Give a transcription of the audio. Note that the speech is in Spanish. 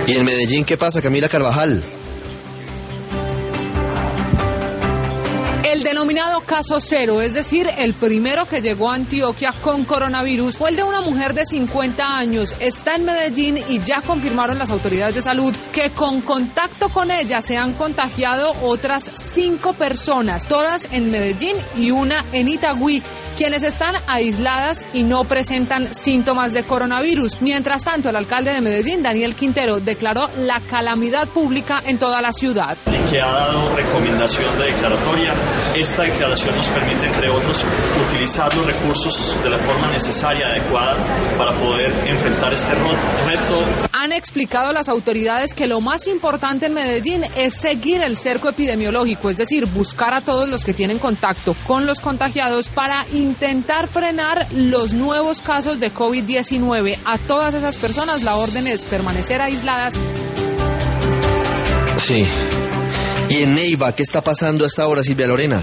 ¿Y en Medellín qué pasa, Camila Carvajal? El denominado caso cero, es decir, el primero que llegó a Antioquia con coronavirus, fue el de una mujer de 50 años. Está en Medellín y ya confirmaron las autoridades de salud que con contacto con ella se han contagiado otras 5 personas, todas en Medellín y una en Itagüí, quienes están aisladas y no presentan síntomas de coronavirus. Mientras tanto, el alcalde de Medellín, Daniel Quintero, declaró la calamidad pública en toda la ciudad. Y que ha dado recomendación de declaratoria. Esta declaración nos permite, entre otros, utilizar los recursos de la forma necesaria, adecuada, para poder enfrentar este reto. Han explicado las autoridades que lo más importante en Medellín es seguir el cerco epidemiológico, es decir, buscar a todos los que tienen contacto con los contagiados para intentar frenar los nuevos casos de COVID-19. A todas esas personas la orden es permanecer aisladas. Sí. ¿Y en Neiva qué está pasando a esta hora, Silvia Lorena?